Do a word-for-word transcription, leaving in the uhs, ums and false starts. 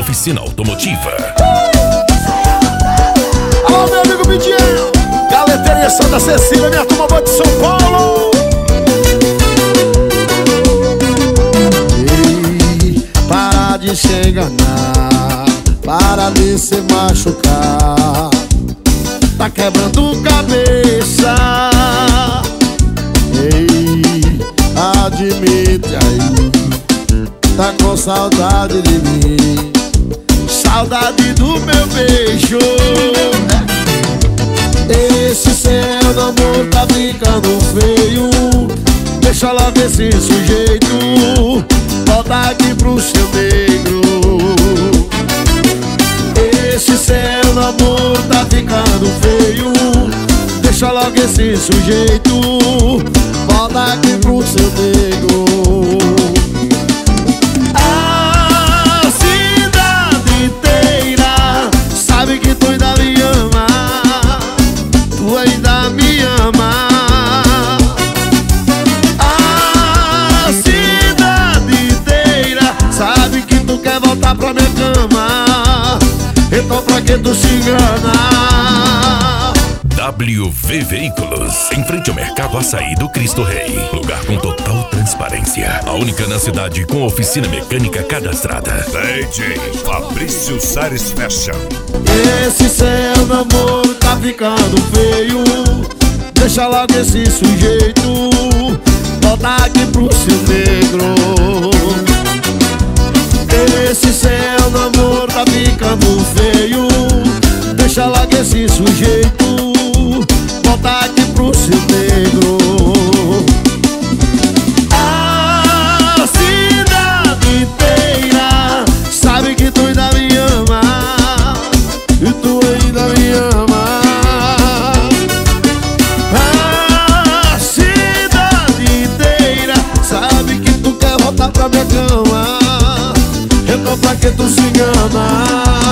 Oficina Automotiva. Alô, meu amigo Bidiel, Galeteria Santa Cecília, minha turma boa de São Paulo. Ei, para de se enganar, para de se machucar. Tá quebrando cabeça. Ei, admite aí, tá com saudade de mim, saudade do meu beijo. Esse seu namoro tá ficando feio, deixa logo esse sujeito, volta aqui pro seu negro. Esse seu namoro tá ficando feio, deixa logo esse sujeito, volta aqui pro seu negro. A cidade inteira sabe que tu ainda me ama, tu ainda me ama. A cidade inteira sabe que tu quer voltar pra minha cama, então pra que tu se engana? W V Veículos, em frente ao Mercado Açaí do Cristo Rei. Lugar com total transparência. A única na cidade com oficina mecânica cadastrada. D J Fabrício Sares Fashion. Esse seu namoro tá ficando feio, deixa logo esse sujeito, volta aqui pro seu negro. Esse seu namoro tá ficando feio, deixa logo esse sujeito, volta aqui pro seu negro. A cidade inteira sabe que tu ainda me ama, e tu ainda me ama. A cidade inteira sabe que tu quer voltar pra minha cama, então pra que tu se engana?